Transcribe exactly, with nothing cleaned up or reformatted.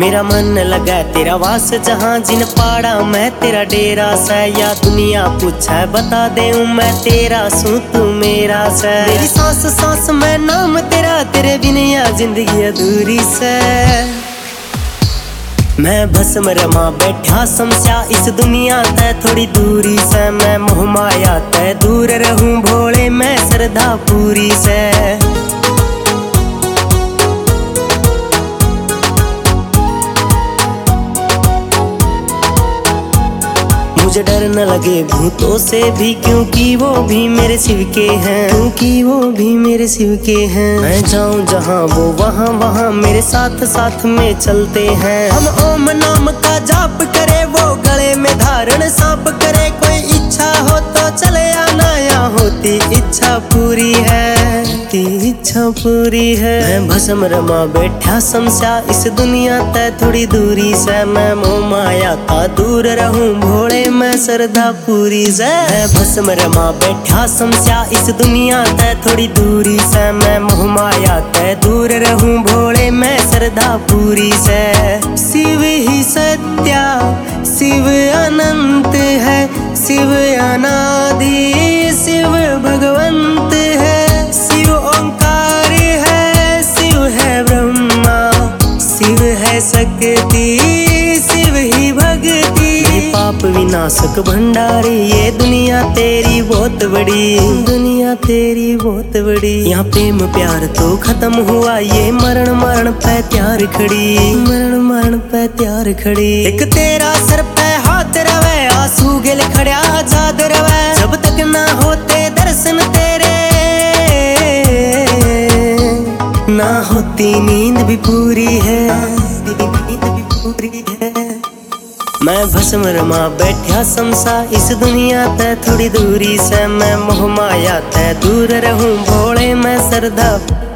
मेरा मन लगा तेरा वास जहाँ जिन पाड़ा मैं तेरा डेरा सा। या दुनिया पूछे बता दे मैं तेरा सू तू मेरा सा। मेरी सांस सांस में नाम तेरा, तेरे बिन या जिंदगी अधूरी से। मैं भस्म रमा बैठा समस्या इस दुनिया ते थोड़ी दूरी से। मैं मोह माया ते दूर रहूं भोले मैं श्रद्धा पूरी से। मुझे डर न लगे भूतों से भी, क्योंकि वो भी मेरे शिव के हैं, क्योंकि वो भी मेरे शिव के हैं। मैं जाऊं जहां वो वहां वहां मेरे साथ साथ में चलते हैं। हम ओम नाम का जाप करे, वो गले में धारण सांप करे। कोई इच्छा हो तो चले आना, या होती इच्छा पूरी है, इच्छा पूरी है। मैं भस्म रमा बैठा समस्या इस दुनिया ते थोड़ी दूरी से। मैं मोह माया का दूर रहूं भोले मैं श्रद्धा पूरी से। मैं भस्म रमा बैठा समस्या इस दुनिया ते थोड़ी दूरी से। मैं मोह माया ते दूर रहूं भोले मैं श्रद्धा पूरी से। शिव ही सत्या शिव अनंत है, शिव अनादि शिव भगवंत है। शिव ओंकार है, शिव है ब्रह्मा, शिव है शक्ति, शिव ही भक्ति। पाप विनाशक भंडारी ये दुनिया तेरी बहुत बड़ी, दुनिया तेरी बहुत बड़ी। यहाँ प्रेम प्यार तो खत्म हुआ, ये मरण मरण पे त्यार खड़ी, मरण मरण पे त्यार खड़ी। एक तेरा सर पे हाथ रवे, आंसू गिल खड़ा आजाद रवे। जब तक ना होते दर्शन तेरे, ना होती नींद भी पूरी है, नींद भी पूरी है। मैं भस्म रमा बैठा समसा इस दुनिया ते थोड़ी दूरी से। मैं मोह माया ते दूर रहूं भोले मैं श्रद्धा